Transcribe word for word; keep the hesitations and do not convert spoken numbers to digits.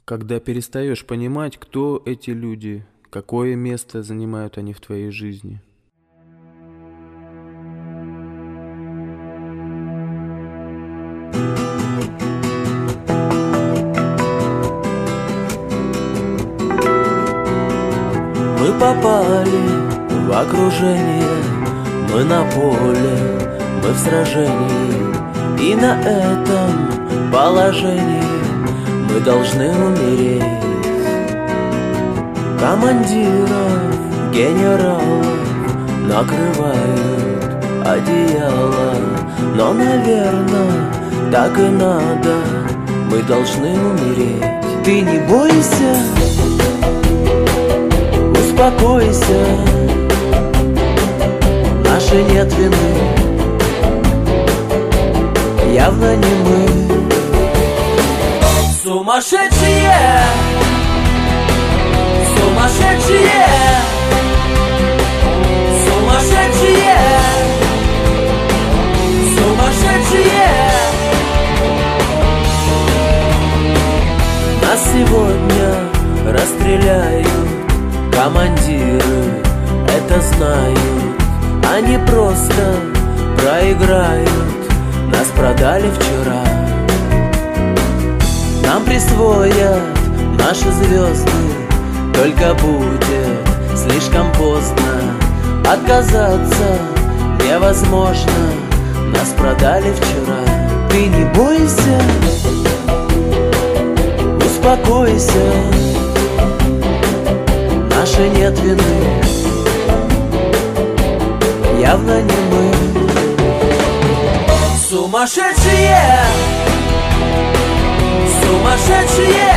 Когда перестаешь понимать, кто эти люди, какое место занимают они в твоей жизни. Мы попали в окружение, мы на поле, мы в сражении, и на этом положении мы должны умереть. Командиров, генералов накрывают одеяло, но, наверное, так и надо, мы должны умереть. Ты не бойся, успокойся, нашей нет вины, явно не мы. Сумасшедшие, сумасшедшие, сумасшедшие, сумасшедшие. Нас сегодня расстреляют командиры, это знают, они просто проиграют. Нас продали вчера, нам присвоят наши звезды, только будет слишком поздно. Отказаться невозможно, нас продали вчера. Ты не бойся, успокойся, нашей нет вины, явно не мы. Сумасшедшие, сумасшедшие,